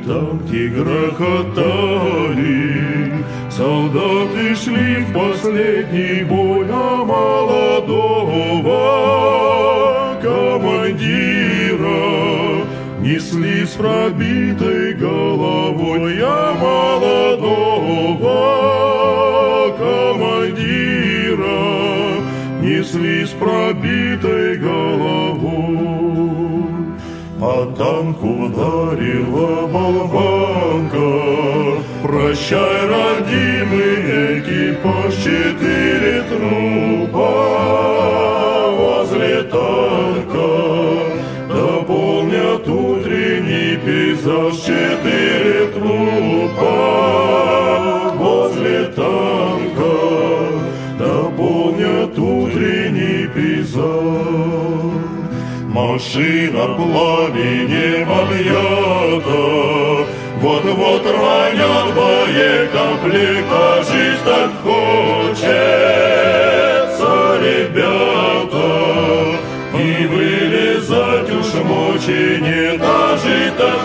танки грохотали, солдаты шли в последний бой, а молодого командира несли с пробитой головой, а молодого командира несли с пробитой головой. По танку ударила болванка, прощай, родимый экипаж, 4 трупа возле танка дополнят утренний пейзаж. 4 трупа возле танка дополнят утренний пейзаж. Машина пламенем объята, вот-вот ранят боекомплект, а жизнь так хочется, ребята, и вылезать уж мочи нет, а жить так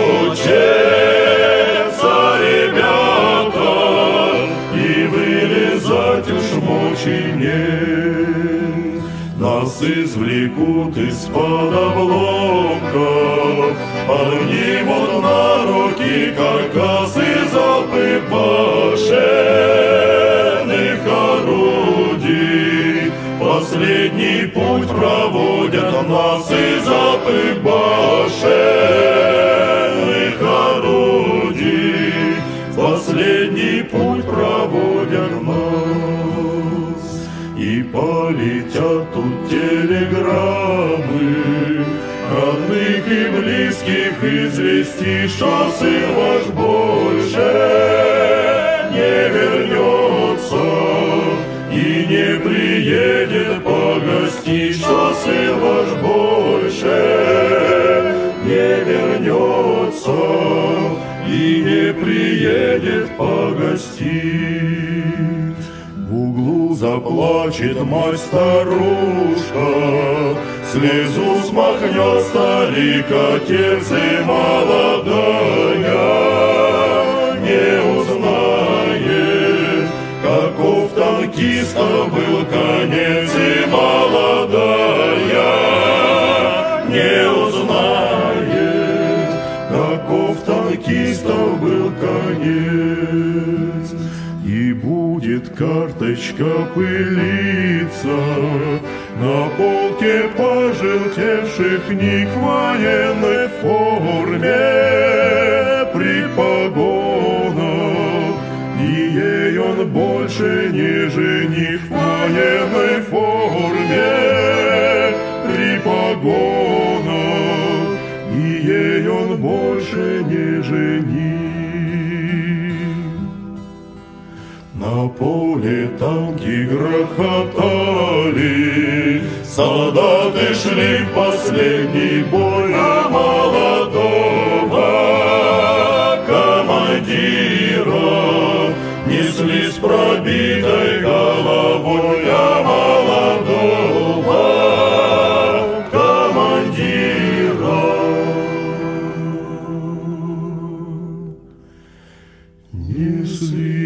хочется, ребята, и вылезать уж мочи нет. Нас извлекут из-под обломков, поднимут на руки каркасы, залпы башенных орудий. Последний путь проводят нас, и залпы башенных орудий. Последний путь проводят нас. И полетят тут телеграммы родных и близких известий, что сын ваш больше не вернется и не приедет погостить, что сын ваш больше не вернется и не приедет погостить. В углу заплачет мать-старушка, слезу смахнет старик, отец, и молодая не узнает, каков танкиста был конец, и молодая не узнает, каков танкиста был конец. И будет карточка пылиться на полке пожелтевших книг в военной форме при погонах, и ей он больше не жених в военной форме при погонах, и ей он больше не жених. На поле танки грохотали, солдаты шли в последний бой, а молодого командира несли с пробитой головой, а молодого командира несли